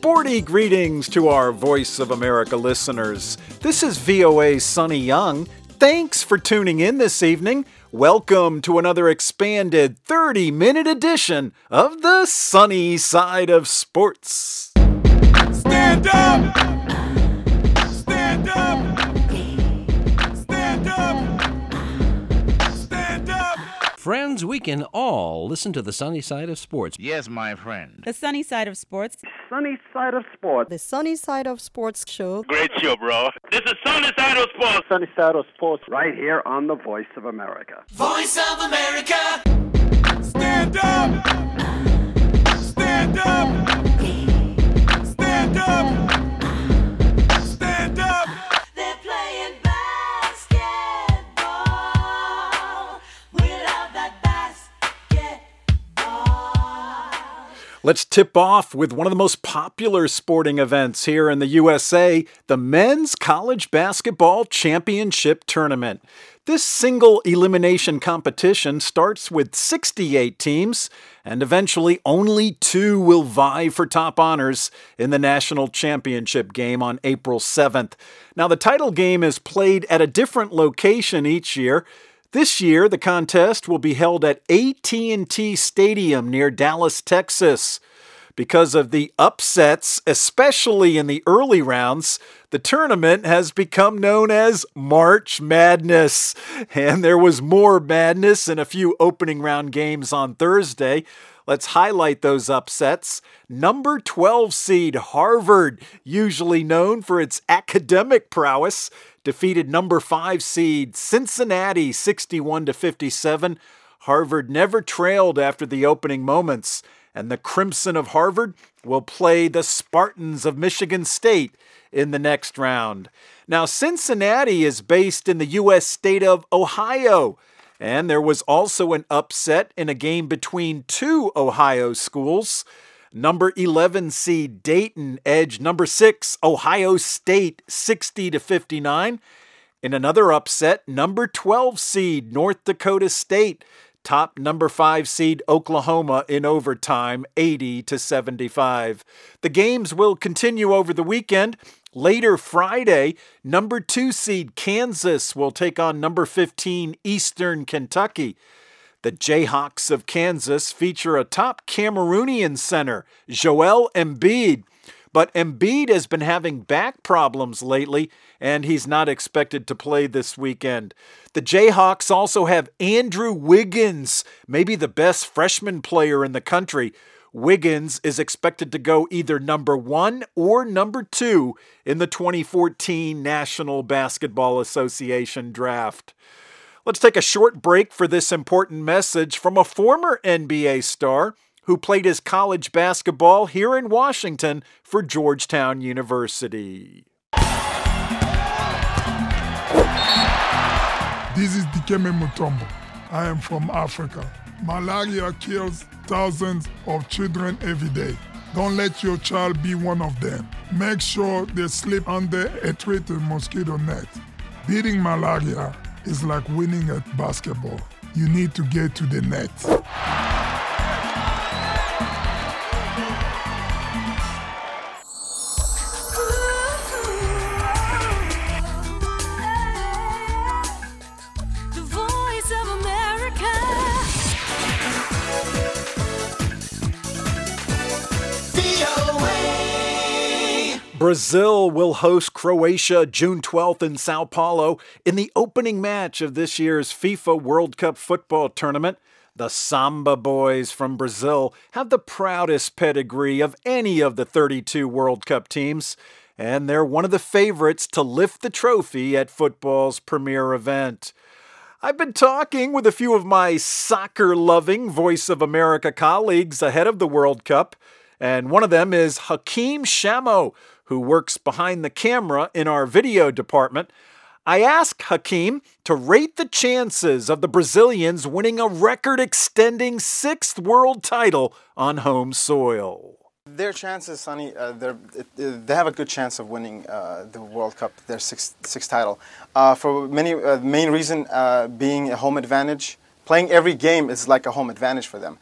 Sporty greetings to our Voice of America listeners. This is VOA's Sonny Young. Thanks for tuning in this evening. Welcome to another expanded 30-minute edition of the Sunny Side of Sports. Stand up! Stand up! Stand up! Stand up! Friends, we can all listen to the Sunny Side of Sports. Yes, my friend. The Sunny Side of Sports. Sunny Side of Sports. The Sunny Side of Sports show. Great show, bro. This is Sunny Side of Sports. Sunny Side of Sports, right here on the Voice of America. Voice of America! Stand up! Stand up! Stand up! Stand up! They're playing basketball without that basketball. Let's tip off with one of the most popular sporting events here in the USA, the Men's College Basketball Championship Tournament. This single elimination competition starts with 68 teams, and eventually only 2 will vie for top honors in the national championship game on April 7th. Now, the title game is played at a different location each year. This year, the contest will be held at AT&T Stadium near Dallas, Texas. Because of the upsets, especially in the early rounds, the tournament has become known as March Madness. And there was more madness in a few opening round games on Thursday. Let's highlight those upsets. Number 12 seed Harvard, usually known for its academic prowess, defeated number 5 seed Cincinnati 61-57. Harvard never trailed after the opening moments, and the Crimson of Harvard will play the Spartans of Michigan State in the next round. Now, Cincinnati is based in the U.S. state of Ohio, and there was also an upset in a game between 2 Ohio schools. Number 11 seed Dayton edged number 6 Ohio State 60-59. In another upset, number 12 seed North Dakota State topped number 5 seed Oklahoma in overtime 80-75. The games will continue over the weekend. Later Friday, number 2 seed Kansas will take on number 15 Eastern Kentucky. The Jayhawks of Kansas feature a top Cameroonian center, Joel Embiid. But Embiid has been having back problems lately, and he's not expected to play this weekend. The Jayhawks also have Andrew Wiggins, maybe the best freshman player in the country. Wiggins is expected to go either number 1 or number 2 in the 2014 National Basketball Association draft. Let's take a short break for this important message from a former NBA star who played his college basketball here in Washington for Georgetown University. This is Dikembe Mutombo. I am from Africa. Malaria kills thousands of children every day. Don't let your child be one of them. Make sure they sleep under a treated mosquito net. Beating malaria is like winning at basketball. You need to get to the net. Brazil will host Croatia June 12th in Sao Paulo in the opening match of this year's FIFA World Cup football tournament. The Samba Boys from Brazil have the proudest pedigree of any of the 32 World Cup teams, and they're one of the favorites to lift the trophy at football's premier event. I've been talking with a few of my soccer-loving Voice of America colleagues ahead of the World Cup, and one of them is Hakeem Shamo, who works behind the camera in our video department. I asked Hakeem to rate the chances of the Brazilians winning a record-extending 6th world title on home soil. Their chances, Sonny, they have a good chance of winning the World Cup, their sixth title. For many, main reason being a home advantage. Playing every game is like a home advantage for them.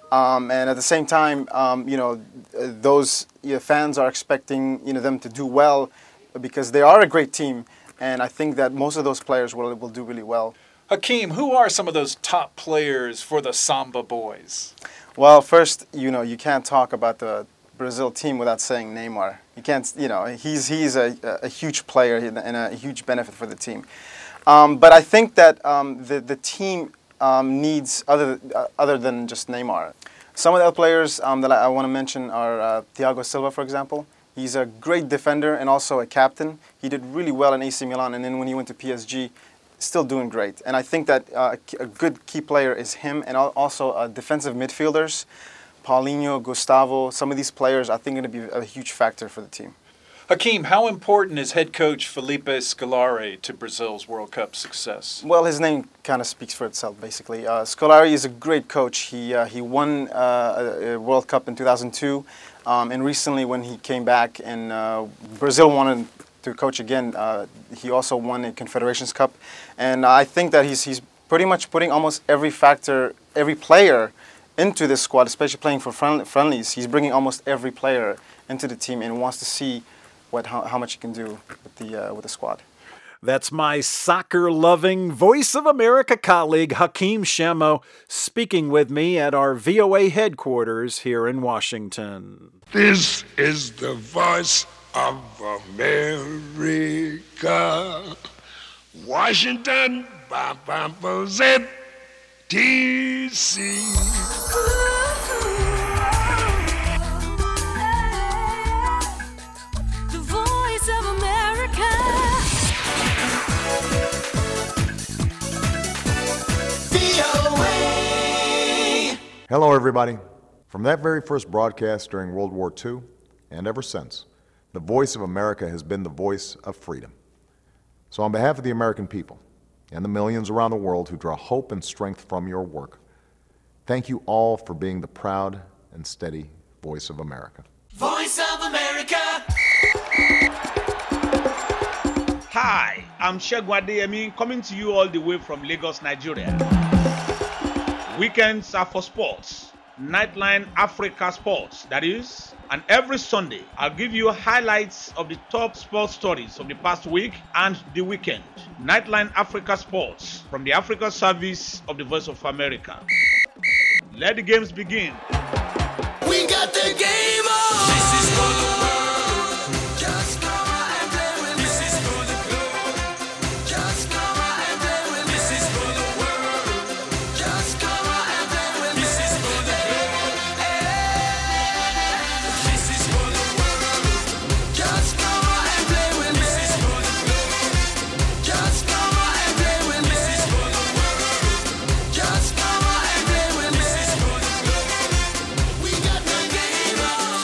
And at the same time, those fans are expecting them to do well because they are a great team. And I think that most of those players will do really well. Hakeem, who are some of those top players for the Samba boys? Well, first, you can't talk about the Brazil team without saying Neymar. You can't, he's a huge player and a huge benefit for the team. But I think that the team needs other than just Neymar. Some of the other players that I want to mention are Thiago Silva, for example. He's a great defender and also a captain. He did really well in AC Milan, and then when he went to PSG, still doing great. And I think that a good key player is him, and also defensive midfielders, Paulinho, Gustavo. Some of these players I think are going to be a huge factor for the team. Hakeem, how important is head coach Felipe Scolari to Brazil's World Cup success? Well, his name kind of speaks for itself, basically. Scolari is a great coach. He won a World Cup in 2002, and recently when he came back and Brazil wanted to coach again, he also won a Confederations Cup. And I think that he's pretty much putting almost every player into this squad, especially playing for friendlies. He's bringing almost every player into the team and wants to see how much he can do with the squad. That's my soccer-loving Voice of America colleague Hakeem Shamo speaking with me at our VOA headquarters here in Washington. This is the Voice of America. Washington, D.C. Hello, everybody. From that very first broadcast during World War II, and ever since, the Voice of America has been the voice of freedom. So on behalf of the American people and the millions around the world who draw hope and strength from your work, thank you all for being the proud and steady Voice of America. Voice of America. Hi, I'm Segun Adeyemi, coming to you all the way from Lagos, Nigeria. Weekends are for sports. Nightline Africa Sports, that is. And every Sunday, I'll give you highlights of the top sports stories of the past week and the weekend. Nightline Africa Sports, from the Africa Service of the Voice of America. Let the games begin. We got the game on. This is for the world. Just come out and play with me. This is for the globe. Just come out and play with me. This is for the world. Just come out and play with me. This is for the globe. This is for the world. Just come out and play with me. This is for the globe. Just come out and play with me. This is for the world. Just come out and play with me. This is for the globe. We got the game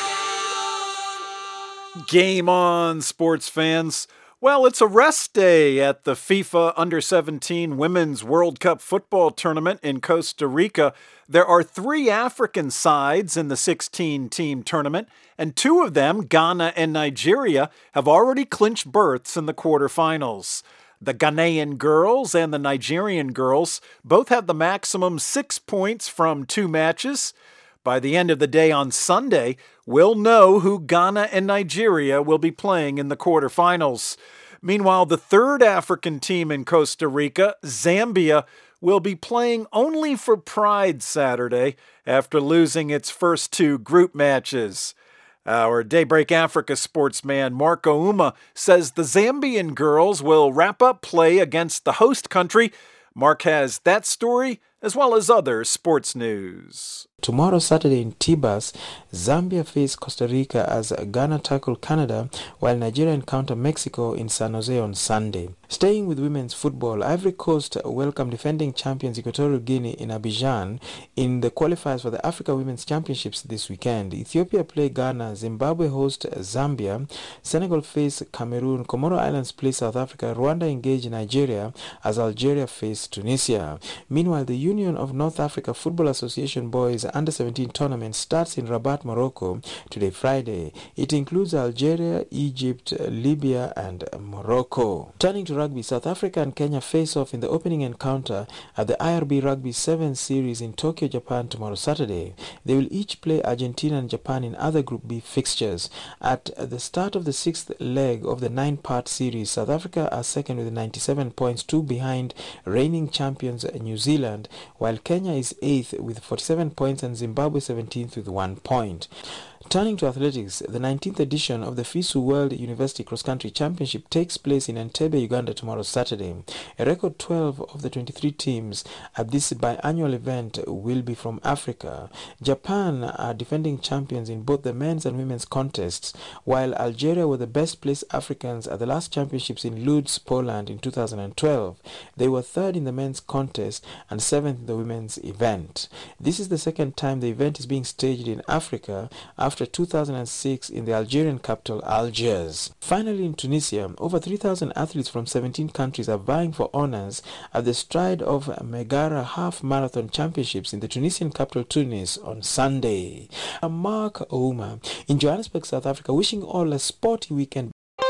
on. Game on, sports fans. Well, it's a rest day at the FIFA Under-17 Women's World Cup football tournament in Costa Rica. There are 3 African sides in the 16-team tournament, and 2 of them, Ghana and Nigeria, have already clinched berths in the quarterfinals. The Ghanaian girls and the Nigerian girls both have the maximum 6 points from 2 matches. By the end of the day on Sunday, we'll know who Ghana and Nigeria will be playing in the quarterfinals. Meanwhile, the 3rd African team in Costa Rica, Zambia, will be playing only for pride Saturday after losing its first 2 group matches. Our Daybreak Africa sportsman Marco Uma says the Zambian girls will wrap up play against the host country. Mark has that story as well as other sports news. Tomorrow, Saturday in Tibas, Zambia face Costa Rica as Ghana tackle Canada, while Nigeria encounter Mexico in San Jose on Sunday. Staying with women's football, Ivory Coast welcome defending champions Equatorial Guinea in Abidjan in the qualifiers for the Africa Women's Championships this weekend. Ethiopia play Ghana, Zimbabwe host Zambia, Senegal face Cameroon, Comoro Islands play South Africa, Rwanda engage Nigeria as Algeria face Tunisia. Meanwhile, the Union of North Africa Football Association boys Under-17 tournament starts in Rabat, Morocco today, Friday. It includes Algeria, Egypt, Libya and Morocco. Turning to rugby, South Africa and Kenya face off in the opening encounter at the IRB Rugby 7 Series in Tokyo, Japan tomorrow, Saturday. They will each play Argentina and Japan in other Group B fixtures. At the start of the 6th leg of the 9-part series, South Africa are second with 97 points, 2 behind reigning champions New Zealand, while Kenya is 8th with 47 points and Zimbabwe 17th with 1 point. Turning to athletics, the 19th edition of the FISU World University Cross Country Championship takes place in Entebbe, Uganda tomorrow, Saturday. A record 12 of the 23 teams at this biannual event will be from Africa. Japan are defending champions in both the men's and women's contests, while Algeria were the best placed Africans at the last championships in Lodz, Poland in 2012. They were third in the men's contest and 7th in the women's event. This is the second time the event is being staged in Africa after 2006 in the Algerian capital Algiers. Finally, in Tunisia, over 3,000 athletes from 17 countries are vying for honors at the Stride of Megara Half Marathon Championships in the Tunisian capital Tunis on Sunday. I'm Mark Ouma in Johannesburg, South Africa, wishing all a sporty weekend.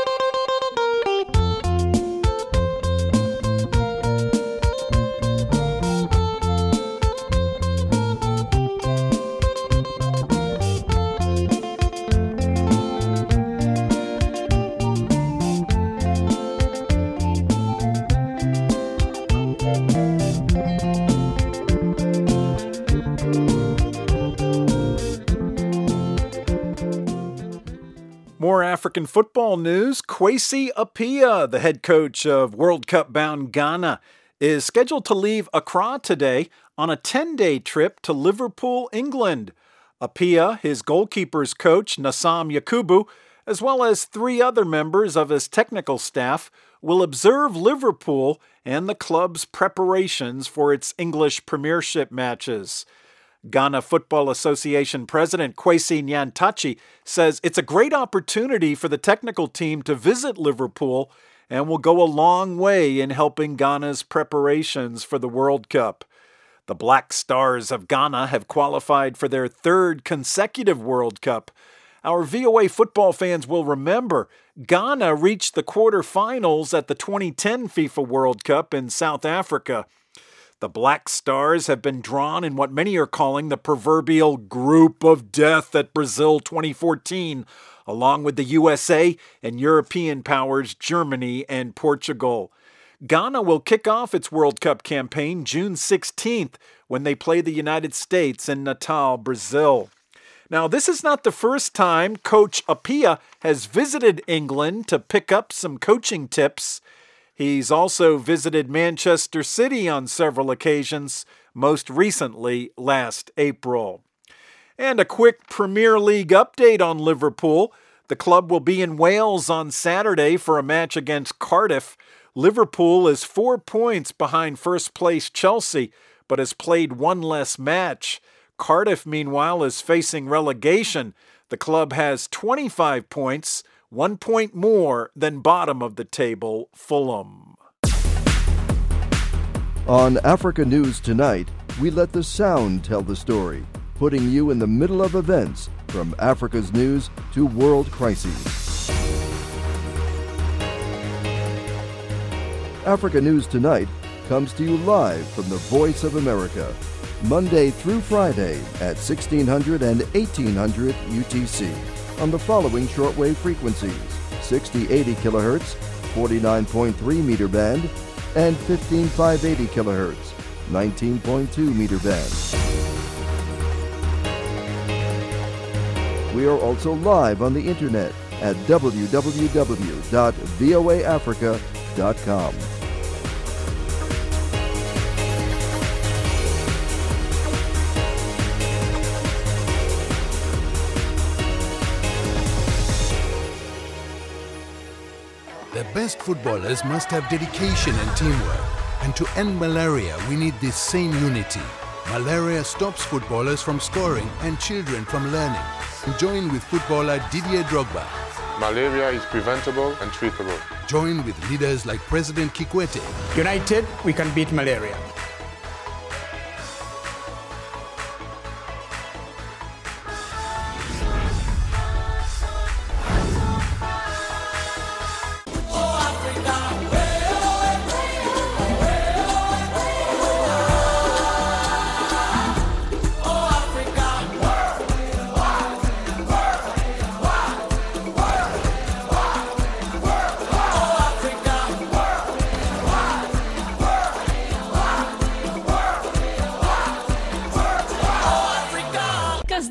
More African football news. Kwesi Appiah, the head coach of World Cup-bound Ghana, is scheduled to leave Accra today on a 10-day trip to Liverpool, England. Appiah, his goalkeepers coach, Nassam Yakubu, as well as 3 other members of his technical staff, will observe Liverpool and the club's preparations for its English Premiership matches. Ghana Football Association President Kwesi Nyantakyi says it's a great opportunity for the technical team to visit Liverpool and will go a long way in helping Ghana's preparations for the World Cup. The Black Stars of Ghana have qualified for their 3rd consecutive World Cup. Our VOA football fans will remember Ghana reached the quarterfinals at the 2010 FIFA World Cup in South Africa. The Black Stars have been drawn in what many are calling the proverbial group of death at Brazil 2014, along with the USA and European powers Germany and Portugal. Ghana will kick off its World Cup campaign June 16th when they play the United States in Natal, Brazil. Now, this is not the first time Coach Appiah has visited England to pick up some coaching tips. He's also visited Manchester City on several occasions, most recently last April. And a quick Premier League update on Liverpool. The club will be in Wales on Saturday for a match against Cardiff. Liverpool is 4 points behind first-place Chelsea, but has played 1 less match. Cardiff, meanwhile, is facing relegation. The club has 25 points, 1 point more than bottom of the table Fulham. On Africa News Tonight, we let the sound tell the story, putting you in the middle of events from Africa's news to world crises. Africa News Tonight comes to you live from the Voice of America, Monday through Friday at 1600 and 1800 UTC on the following shortwave frequencies: 6080 kHz, 49.3 meter band, and 15580 kHz, 19.2 meter band. We are also live on the internet at www.voaafrica.com. The best footballers must have dedication and teamwork. And to end malaria, we need this same unity. Malaria stops footballers from scoring and children from learning. Join with footballer Didier Drogba. Malaria is preventable and treatable. Join with leaders like President Kikwete. United, we can beat malaria.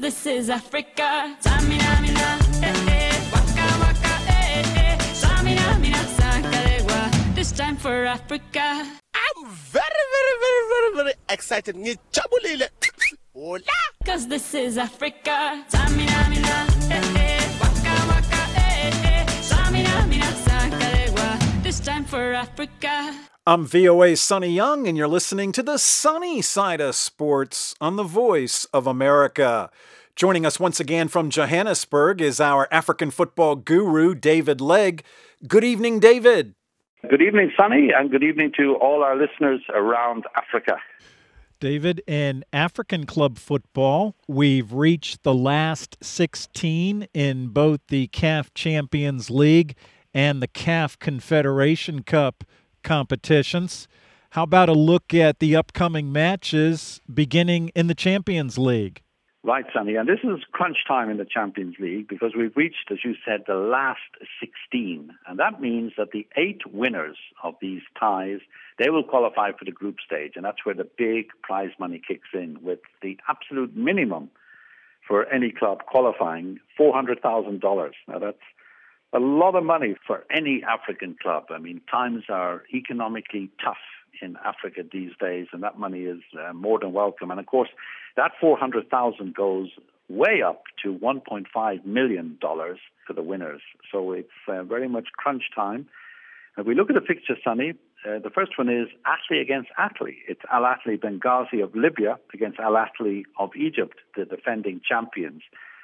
this is Africa. Samina, mina, waka, waka, Samina, mina, sakarewa. This time for Africa. I'm very excited. Ni chabulile. Hola. Cause this is Africa. Samina, mina, waka, waka, Samina, mina, sakarewa. This time for Africa. I'm VOA Sonny Young, and you're listening to the sunny side of sports on the Voice of America. Joining us once again from Johannesburg is our African football guru, David Legg. Good evening, David. Good evening, Sonny, and good evening to all our listeners around Africa. David, in African club football, we've reached the last 16 in both the CAF Champions League and the CAF Confederation Cup competitions. How about a look at the upcoming matches beginning in the Champions League? Right, Sonny, and this is crunch time in the Champions League because we've reached, as you said, the last 16. And that means that the 8 winners of these ties, they will qualify for the group stage. And that's where the big prize money kicks in with the absolute minimum for any club qualifying, $400,000. Now, that's a lot of money for any African club. I mean, times are economically tough in Africa these days, and that money is more than welcome. And of course, that $400,000 goes way up to $1.5 million for the winners. So it's very much crunch time. If we look at the fixture, Sonny, the first one is Ahly against Ahly. It's Al Ahly Benghazi of Libya against Al Ahly of Egypt, the defending champions.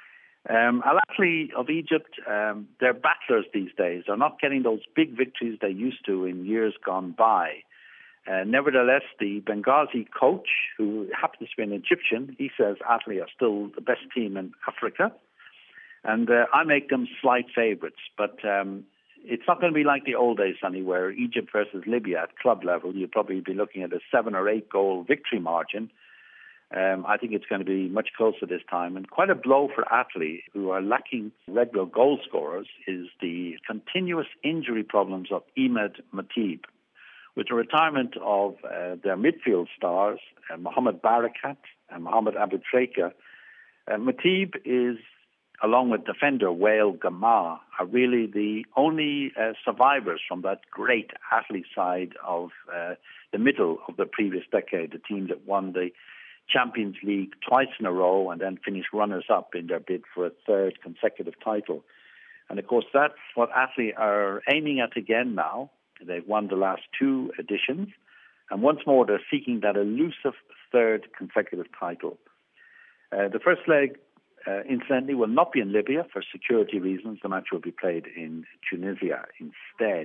Al Ahly of Egypt, they're battlers these days. They're not getting those big victories they used to in years gone by. Nevertheless, the Benghazi coach, who happens to be an Egyptian, he says Ahly are still the best team in Africa. And I make them slight favorites. But it's not going to be like the old days, Sonny, where Egypt versus Libya at club level, you'd probably be looking at a 7 or 8 goal victory margin. I think it's going to be much closer this time. And quite a blow for Ahly, who are lacking regular goal scorers, is the continuous injury problems of Ahmed Matib. With the retirement of their midfield stars, Mohamed Barakat and Mohamed Abu Treka, Matib is, along with defender Wael Gamar, are really the only survivors from that great Ahly side of the middle of the previous decade, the team that won the Champions League twice in a row and then finished runners-up in their bid for a 3rd consecutive title. And of course, that's what Ahly are aiming at again now. They've won the last 2 editions. And once more, they're seeking that elusive 3rd consecutive title. The first leg, incidentally, will not be in Libya for security reasons. The match will be played in Tunisia instead.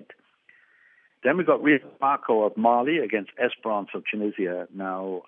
Then we've got Real Bamako of Mali against Esperance of Tunisia. Now,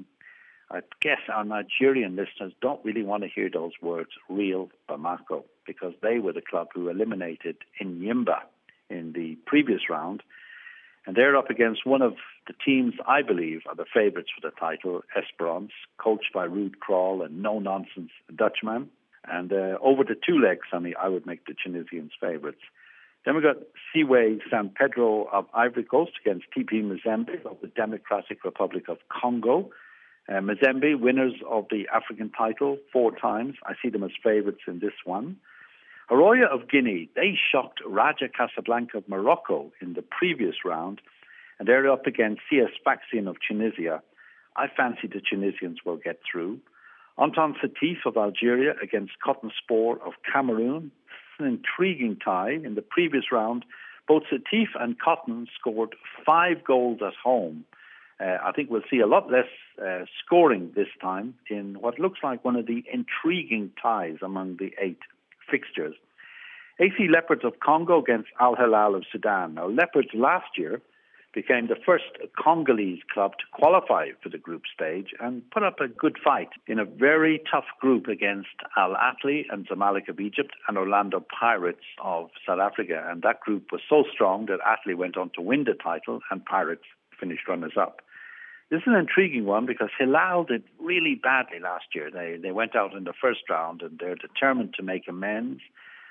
I guess our Nigerian listeners don't really want to hear those words, Real Bamako, because they were the club who eliminated Enyimba in the previous round. And they're up against one of the teams I believe are the favourites for the title, Esperance, coached by Ruud Krol, a no-nonsense Dutchman. And over the 2 legs, Sonny, I would make the Tunisians favourites. Then we've got Siwe San Pedro of Ivory Coast against TP Mazembe of the Democratic Republic of Congo. Mazembe, winners of the African title 4 times. I see them as favourites in this one. Haroya of Guinea, they shocked Raja Casablanca of Morocco in the previous round, and they're up against CS Sfaxien of Tunisia. I fancy the Tunisians will get through. Anton Sétif of Algeria against Cotton Sport of Cameroon. It's an intriguing tie. In the previous round, both Sétif and Cotton scored 5 goals at home. I think we'll see a lot less scoring this time in what looks like one of the intriguing ties among the 8 fixtures. AC Leopards of Congo against Al Hilal of Sudan. Now, Leopards last year became the first Congolese club to qualify for the group stage and put up a good fight in a very tough group against Al Ahly and Zamalek of Egypt and Orlando Pirates of South Africa. And that group was so strong that Ahly went on to win the title and Pirates finished runners-up. This is an intriguing one because Hilal did really badly last year. They went out in the first round and they're determined to make amends.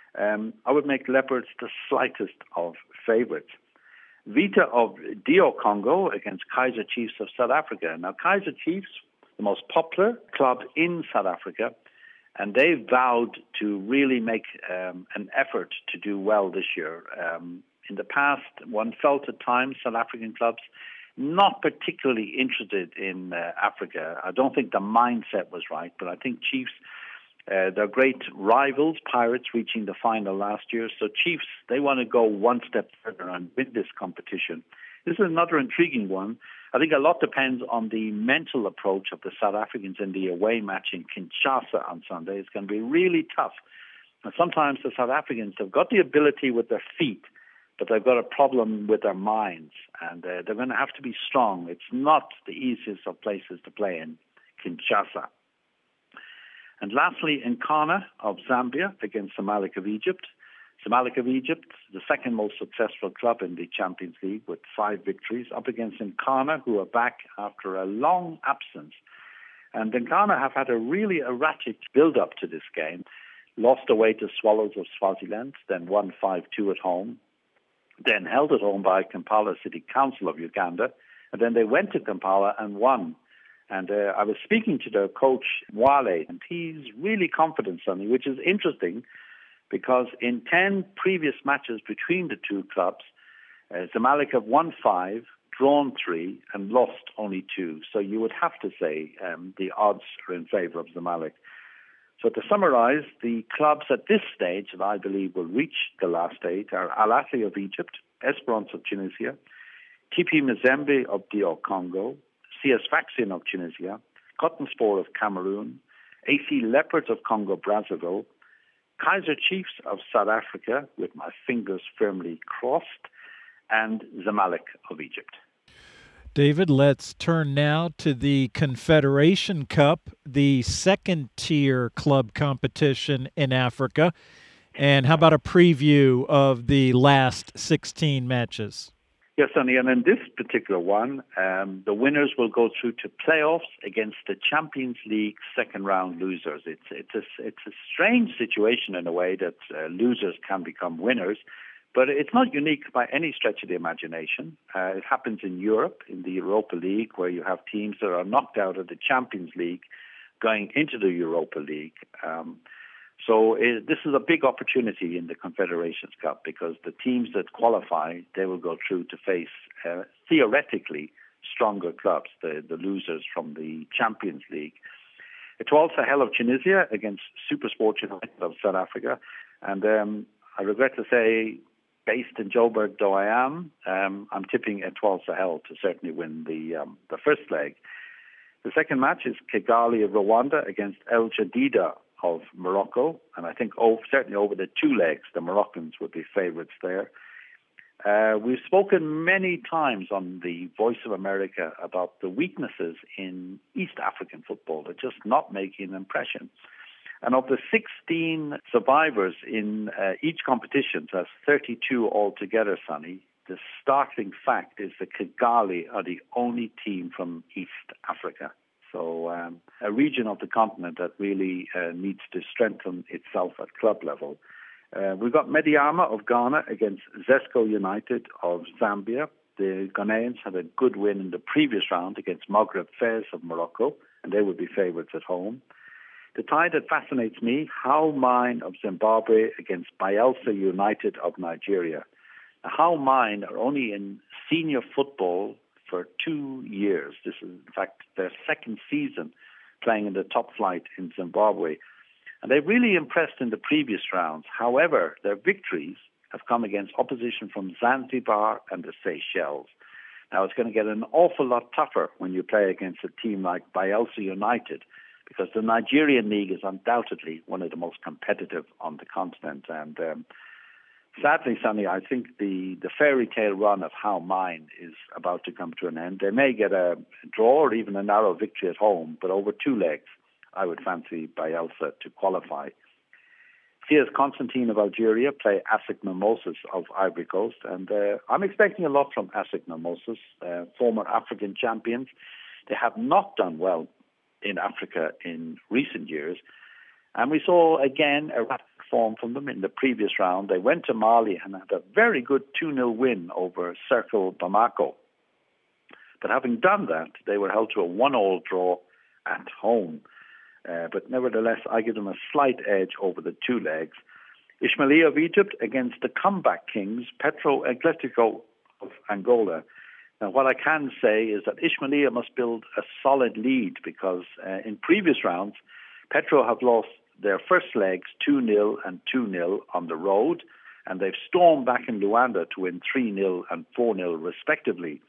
I would make Leopards the slightest of favourites. Vita of Dio Congo against Kaizer Chiefs of South Africa. Now, Kaizer Chiefs, the most popular club in South Africa, And they vowed to really make an effort to do well this year. In the past, one felt at times South African clubs not particularly interested in Africa. I don't think the mindset was right, but I think Chiefs, they're great rivals, Pirates reaching the final last year. So Chiefs, they want to go one step further and win this competition. This is another intriguing one. I think a lot depends on the mental approach of the South Africans in the away match in Kinshasa on Sunday. It's going to be really tough. And sometimes the South Africans have got the ability with their feet, but they've got a problem with their minds. And they're going to have to be strong. It's not the easiest of places to play in, Kinshasa. And lastly, Nkana of Zambia against Zamalek of Egypt. Zamalek of Egypt, the second most successful club in the Champions League with 5 victories, up against Nkana, who are back after a long absence. And Nkana have had a really erratic build-up to this game. Lost away to Swallows of Swaziland, then won 5-2 at home, then held at home by Kampala City Council of Uganda, and then they went to Kampala and won. And I was speaking to their coach, Wale, and he's really confident, Sonny, which is interesting, because in 10 previous matches between the two clubs, Zamalek have won 5, drawn 3, and lost only 2. So you would have to say the odds are in favour of Zamalek. So to summarise, the clubs at this stage that I believe will reach the last 8 are Al Ahly of Egypt, Esperance of Tunisia, TP Mazembe of DR Congo, CS Sfaxien of Tunisia, Cottonsport of Cameroon, AC Leopards of Congo-Brazzaville, Kaiser Chiefs of South Africa, with my fingers firmly crossed, and Zamalek of Egypt. David, let's turn now to the Confederation Cup, the second-tier club competition in Africa. And how about a preview of the last 16 matches? Yes, Sonny, and in this particular one, the winners will go through to playoffs against the Champions League second-round losers. It's a strange situation in a way that losers can become winners, but it's not unique by any stretch of the imagination. It happens in Europe, in the Europa League, where you have teams that are knocked out of the Champions League going into the Europa League. So this is a big opportunity in the Confederations Cup because the teams that qualify, they will go through to face theoretically stronger clubs, the losers from the Champions League. Etoile Sahel of Tunisia against SuperSport United of South Africa. And I regret to say, based in Joburg, though I am, I'm tipping Etoile Sahel to certainly win the first leg. The second match is Kigali of Rwanda against El Jadida of Morocco, and I think certainly over the 2 legs, the Moroccans would be favourites there. We've spoken many times on the Voice of America about the weaknesses in East African football. They're just not making an impression. And of the 16 survivors in each competition, so that's 32 altogether, Sonny, the startling fact is that Kigali are the only team from East Africa. So a region of the continent that really needs to strengthen itself at club level. We've got Mediama of Ghana against Zesco United of Zambia. The Ghanaians had a good win in the previous round against Maghreb Fez of Morocco, and they would be favourites at home. The tie that fascinates me, How Mine of Zimbabwe against Bayelsa United of Nigeria. Now, How Mine are only in senior football for 2 years. This is, in fact, their second season playing in the top flight in Zimbabwe. And they really impressed in the previous rounds. However, their victories have come against opposition from Zanzibar and the Seychelles. Now, it's going to get an awful lot tougher when you play against a team like Bayelsa United, because the Nigerian league is undoubtedly one of the most competitive on the continent. And sadly, Sonny, I think the fairy tale run of How Mine is about to come to an end. They may get a draw or even a narrow victory at home, but over 2 legs, I would fancy Bayelsa to qualify. CS Constantine of Algeria play ASEC Mimosas of Ivory Coast, and I'm expecting a lot from ASEC Mimosas, former African champions. They have not done well in Africa in recent years, and we saw again a rapid form from them in the previous round. They went to Mali and had a very good 2-0 win over Cercle Bamako. But having done that, they were held to a 1-1 draw at home but nevertheless, I give them a slight edge over the two legs. Ismailia of Egypt against the comeback kings, Petro Atletico of Angola. Now, what I can say is that Ismailia must build a solid lead because in previous rounds, Petro have lost their first legs 2-0 and 2-0 on the road, and they've stormed back in Luanda to win 3-0 and 4-0 respectively.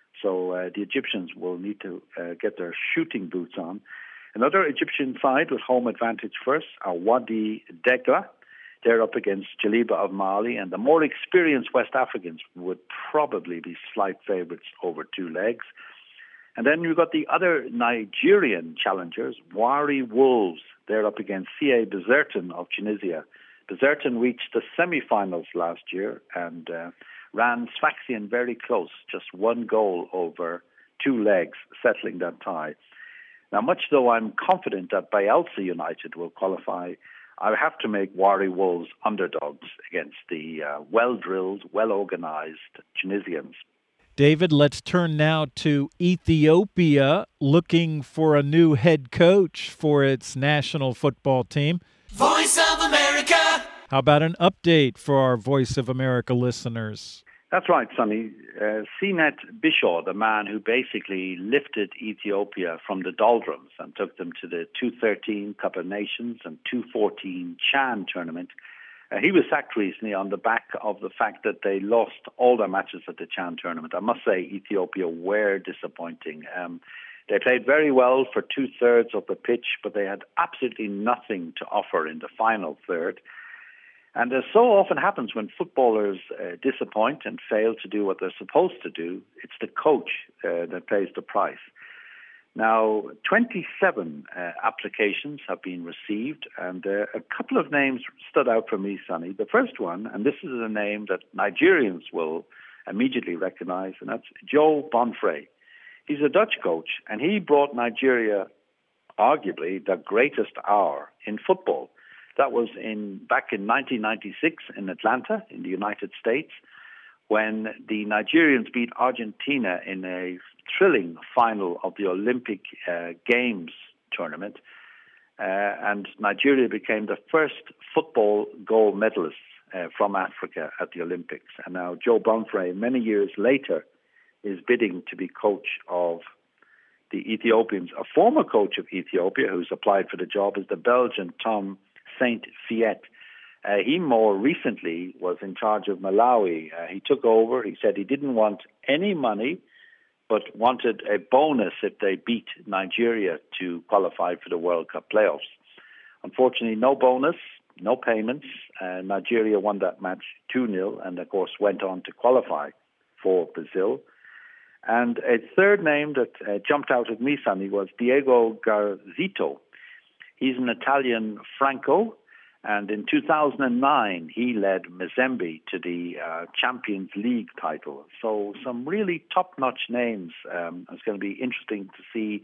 So the Egyptians will need to get their shooting boots on. Another Egyptian side with home advantage first are Wadi Degla. They're up against Jaliba of Mali, and the more experienced West Africans would probably be slight favourites over two legs. And then you've got the other Nigerian challengers, Wari Wolves. They're up against CA Bizertin of Tunisia. Bizertin reached the semi-finals last year and ran Sfaxian very close, just one goal over two legs, settling that tie. Now, much though I'm confident that Bayelsa United will qualify, I have to make Wari Wolves underdogs against the well-drilled, well-organized Tunisians. David, let's turn now to Ethiopia, looking for a new head coach for its national football team. Voice of America. How about an update for our Voice of America listeners? That's right, Sonny. Sinet Bishaw, the man who basically lifted Ethiopia from the doldrums and took them to the 2013 Cup of Nations and 2014 Chan tournament, he was sacked recently on the back of the fact that they lost all their matches at the Chan tournament. I must say Ethiopia were disappointing. They played very well for two-thirds of the pitch, but they had absolutely nothing to offer in the final third. And as so often happens when footballers disappoint and fail to do what they're supposed to do, it's the coach that pays the price. Now, 27 applications have been received, and a couple of names stood out for me, Sonny. The first one, and this is a name that Nigerians will immediately recognize, and that's Joe Bonfrey. He's a Dutch coach, and he brought Nigeria, arguably, the greatest hour in football. That was back in 1996 in Atlanta, in the United States, when the Nigerians beat Argentina in a thrilling final of the Olympic Games tournament. And Nigeria became the first football gold medalist from Africa at the Olympics. And now Joe Bonfrey, many years later, is bidding to be coach of the Ethiopians. A former coach of Ethiopia who's applied for the job is the Belgian Tom Saint-Fiet. He more recently was in charge of Malawi. He took over. He said he didn't want any money, but wanted a bonus if they beat Nigeria to qualify for the World Cup playoffs. Unfortunately, no bonus, no payments. Nigeria won that match 2-0 and, of course, went on to qualify for Brazil. And a third name that jumped out at me, Sonny, was Diego Garzito. He's an Italian Franco, and in 2009, he led Mazembe to the Champions League title. So some really top-notch names. It's going to be interesting to see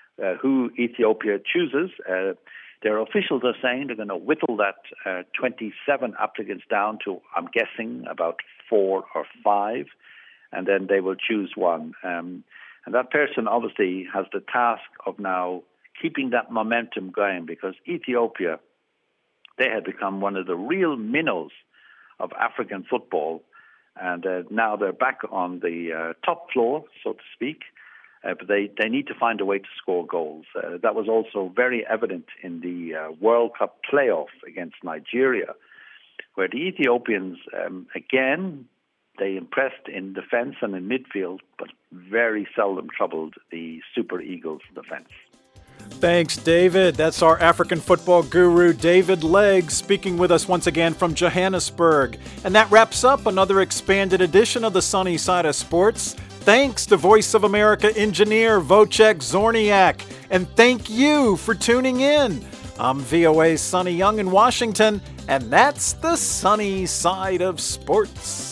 who Ethiopia chooses. Their officials are saying they're going to whittle that 27 applicants down to, I'm guessing, about 4 or 5, and then they will choose one. And that person obviously has the task of now keeping that momentum going, because Ethiopia, they had become one of the real minnows of African football, and now they're back on the top floor, so to speak, but they need to find a way to score goals. That was also very evident in the World Cup playoff against Nigeria, where the Ethiopians, again, they impressed in defense and in midfield, but very seldom troubled the Super Eagles' defense. Thanks, David. That's our African football guru, David Legg, speaking with us once again from Johannesburg. And that wraps up another expanded edition of the Sunny Side of Sports. Thanks to Voice of America engineer Wojciech Zorniak. And thank you for tuning in. I'm VOA's Sonny Young in Washington, and that's the Sunny Side of Sports.